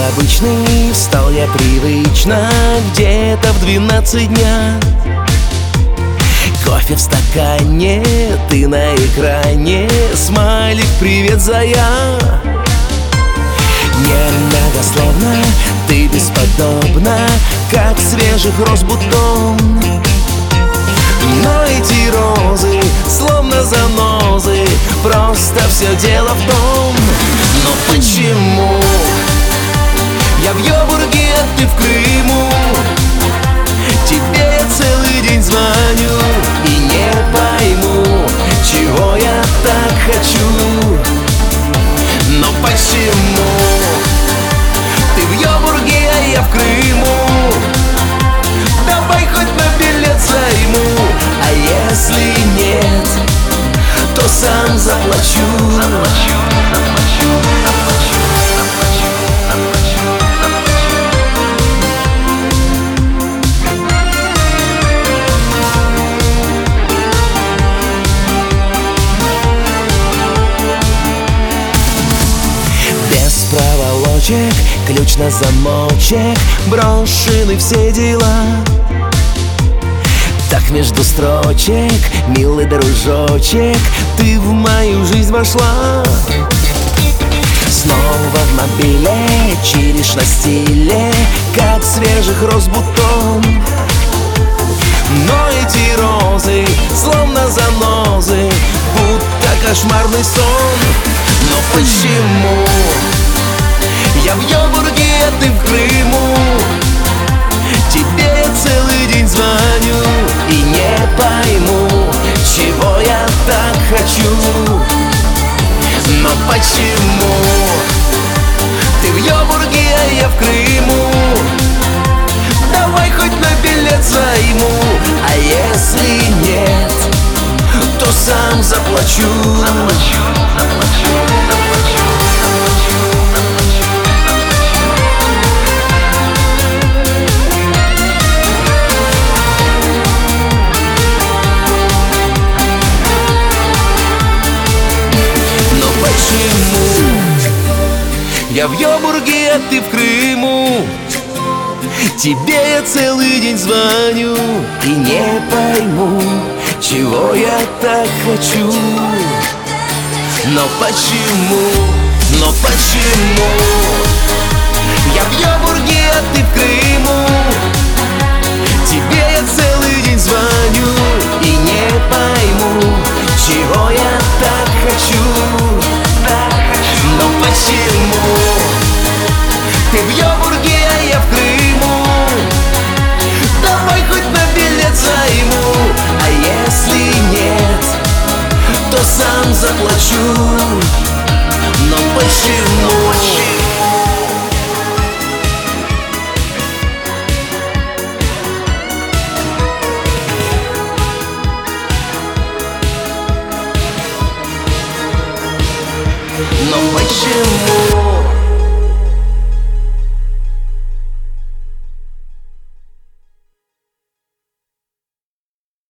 обычный, встал я привычно где-то в 12 дня. Кофе в стакане, ты на экране, смайлик «Привет, зая». Немногословно, ты бесподобна, как свежих роз бутон. Но эти розы, словно занозы, просто все дело в том. Но почему я в Йобурге, а ты в Крыму? Тебе я целый день звоню и не пойму, чего я так хочу. Но почему ты в Йобурге, а я в Крыму? Давай хоть на билет займу, а если нет, то сам заплачу. Без проволочек, ключ на замочек, брошены все дела. Так между строчек, милый дружочек, ты в мою жизнь вошла. Снова в мобиле, чиришь на стиле, как свежих роз бутон. Но эти розы, словно занозы, будто кошмарный сон. Но почему я в Йобурге, а ты в Крыму? Тебе я целый день звоню и не пойму, чего я так хочу. Но почему ты в Йобурге, а я в Крыму? Давай хоть на билет займу, а если нет, то сам заплачу. Я в Йобурге, а ты в Крыму. Тебе я целый день звоню и не пойму, чего я так хочу. Но почему я в Йобурге, а ты в Крыму? Тебе я целый день звоню и не пойму, чего я так хочу. Но почему ты в Йобурге, а я в Крыму? Давай хоть на билет займу, а если нет, то сам заплачу. Но почему